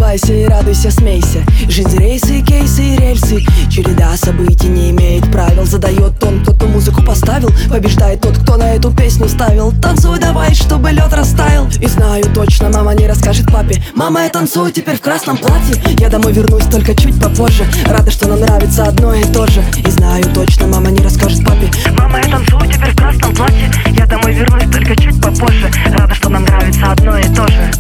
улыбайся и радуйся, смейся. Жизнь рейсы, кейсы и рельсы. Череда событий не имеет правил. Задает тон, кто ту музыку поставил. Побеждает тот, кто на эту песню ставил. Танцуй давай, чтобы лед растаял. И знаю точно, мама не расскажет папе: мама, я танцую теперь в красном платье. Я домой вернусь только чуть попозже. Рада, что нам нравится одно и то же. И знаю точно, мама не расскажет папе: мама, я танцую теперь в красном платье. Я домой вернусь только чуть попозже. Рада, что нам нравится одно и то же.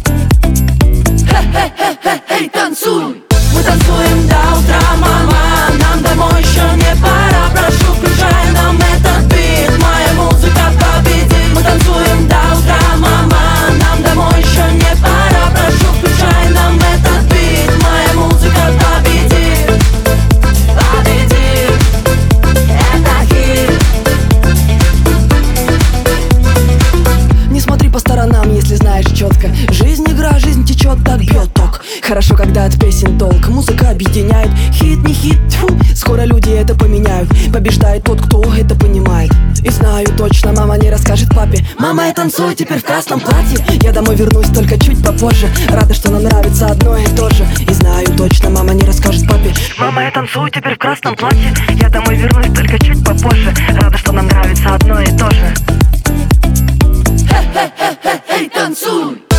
Эй, танцуй! Мы танцуем до утра, мама. Нам домой еще не пора. Прошу, включай нам этот бит. Моя музыка победит. Мы танцуем до утра, мама. Нам домой еще не пора. Прошу, включай нам этот бит. Моя музыка победит. Победит. Это хит. Не смотри по сторонам, если знаешь четко. Жизнь игра, жизнь течет, так бьет ток. Хорошо, когда от песен толк. Музыка объединяет. Хит, не хит, тьфу. Скоро люди это поменяют. Побеждает тот, кто это понимает. И знаю точно, мама не расскажет папе: мама, я танцую теперь в красном платье. Я домой вернусь только чуть попозже. Рада, что нам нравится одно и то же. И знаю точно, мама не расскажет папе: мама, я танцую теперь в красном платье. Я домой вернусь только чуть попозже. Рада, что нам нравится одно и то же. Эй, танцуй!